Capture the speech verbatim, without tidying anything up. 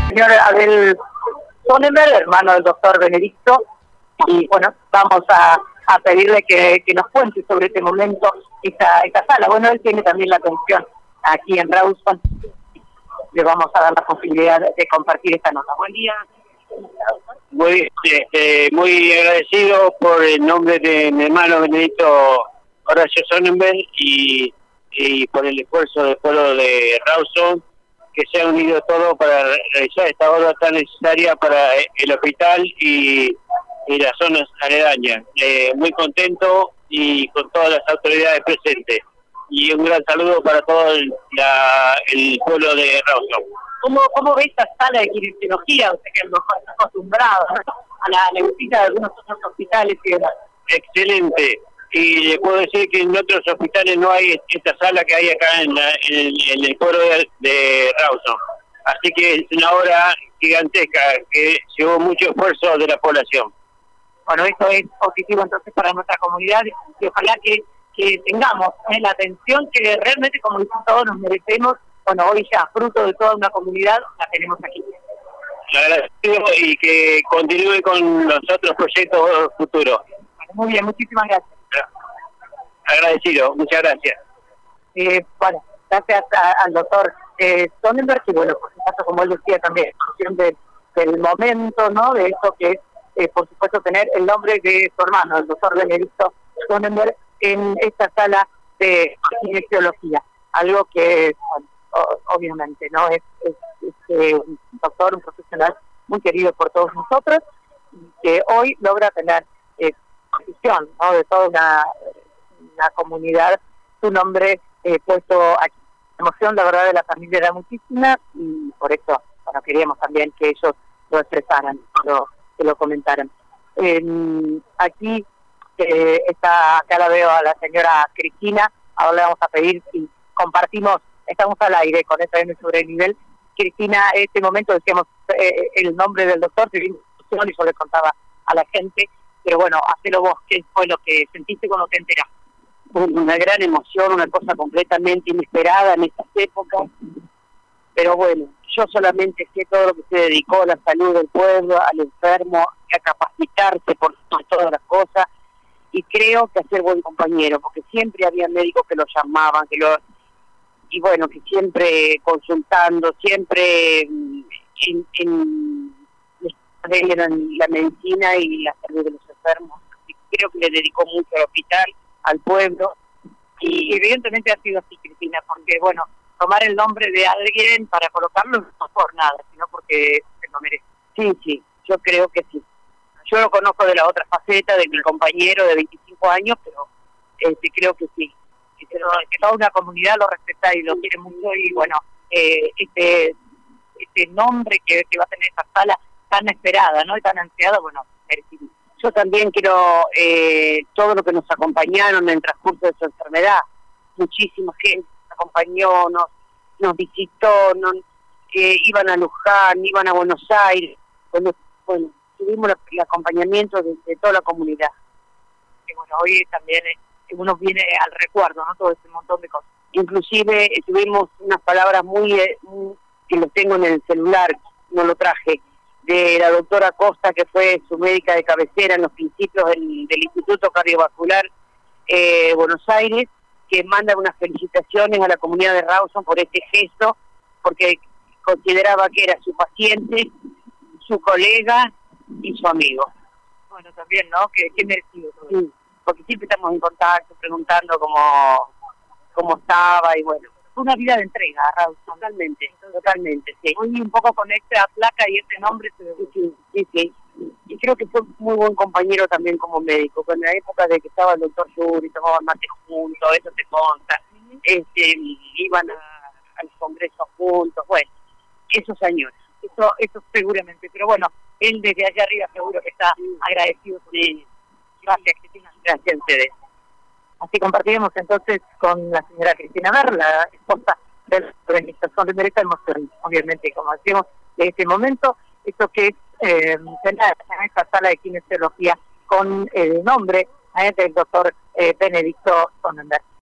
señor Abel Sonnenberg, hermano del doctor Benedicto, y bueno, vamos a, a pedirle que, que nos cuente sobre este momento, esta, esta sala. Bueno, él tiene también la atención aquí en Rawson. Le vamos a dar la posibilidad de compartir esta nota. Buen día. Muy, este, muy agradecido por el nombre de mi hermano Benedicto Horacio Sonnenberg y, y por el esfuerzo del pueblo de Rawson, que se ha unido todo para realizar esta obra tan necesaria para el hospital y, y las zonas aledañas. Eh, muy contento y con todas las autoridades presentes. Y un gran saludo para todo el, la, el pueblo de Rawson. ¿Cómo, ¿Cómo ve esta sala de kinesiología? Usted que a lo mejor está acostumbrado, ¿no?, a la, la visita de algunos otros hospitales y demás. Excelente. Y le puedo decir que en otros hospitales no hay esta sala que hay acá en, la, en, el, en el pueblo de, de Rawson. Así que es una obra gigantesca que llevó mucho esfuerzo de la población. Bueno, esto es positivo entonces para nuestra comunidad y ojalá que, que tengamos ¿eh? la atención que realmente, como dicen todos, nos merecemos. Bueno, hoy ya, fruto de toda una comunidad, la tenemos aquí. Agradecido y que continúe con los otros proyectos futuros. Bueno, muy bien, muchísimas gracias. Agradecido, muchas gracias. Eh, bueno, gracias a, al doctor eh, Sonnenberg, y bueno, por supuesto, como él decía también, de, del momento, ¿no?, de esto que es, eh, por supuesto, tener el nombre de su hermano, el doctor Benedicto Sonnenberg, en esta sala de kinesiología. Algo que, bueno, obviamente, ¿no?, es, es, es eh, un doctor, un profesional muy querido por todos nosotros, que hoy logra tener eh, posición, ¿no?, de toda una, una comunidad, su nombre eh, puesto aquí. La emoción, la verdad, de la familia era muchísima y por eso, bueno, queríamos también que ellos lo expresaran, lo, que lo comentaran. Eh, aquí eh, está, acá la veo a la señora Cristina. Ahora le vamos a pedir si compartimos, estamos al aire con esta N sobre el nivel. Cristina, en este momento decíamos eh, el nombre del doctor, y yo le contaba a la gente, pero bueno, hacelo vos, ¿qué fue lo que sentiste cuando te enteraste? Una gran emoción, una cosa completamente inesperada en estas épocas, pero bueno, yo solamente sé todo lo que se dedicó a la salud del pueblo, al enfermo, a capacitarse por todas las cosas, y creo que a ser buen compañero, porque siempre había médicos que lo llamaban, que lo y bueno, que siempre consultando, siempre en, en, en la medicina y la salud de los enfermos. Y creo que le dedicó mucho al hospital, al pueblo, y evidentemente ha sido así, Cristina, porque bueno, tomar el nombre de alguien para colocarlo no por nada, sino porque se lo merece. Sí, sí, yo creo que sí. Yo lo conozco de la otra faceta, de mi compañero de veinticinco años, pero este, creo que sí. Que, que toda una comunidad lo respeta y lo quiere mucho, y bueno, eh, este este nombre que, que va a tener esta sala tan esperada, ¿no?, y tan ansiada, bueno, merecido. Yo también quiero eh, todo lo que nos acompañaron en el transcurso de su enfermedad. Muchísima gente nos acompañó, nos, nos visitó, nos, eh, iban a Luján, iban a Buenos Aires. Bueno, bueno tuvimos el acompañamiento de, de toda la comunidad. Y bueno, hoy también eh, uno viene al recuerdo, ¿no?, todo ese montón de cosas. Inclusive eh, tuvimos unas palabras muy, eh, muy que los tengo en el celular, no lo traje, de la doctora Costa, que fue su médica de cabecera en los principios del, del Instituto Cardiovascular eh, Buenos Aires, que manda unas felicitaciones a la comunidad de Rawson por este gesto, porque consideraba que era su paciente, su colega y su amigo. Bueno, también, ¿no?, que, que merecido todo. Sí, porque siempre estamos en contacto, preguntando cómo, cómo estaba, y bueno, una vida de entrega, Rawson. Totalmente, totalmente, sí. Hoy un poco con esta placa y este nombre se ve. Sí, sí, sí. Y creo que fue muy buen compañero también como médico. En la época de que estaba el doctor Yuri, tomaban mate juntos, eso te consta. Este, iban a, a los congresos juntos, bueno, esos años. Eso, eso seguramente, pero bueno, él desde allá arriba seguro que está agradecido. Sí. Gracias, Cristina. Gracias a ustedes. Así compartiremos entonces con la señora Cristina Ver, la esposa de la organización de Derecho Emoción, obviamente, como decimos, de este momento, esto que es eh, tener en esta sala de kinesiología con el nombre eh, del doctor eh, Benedicto Sonnenberg.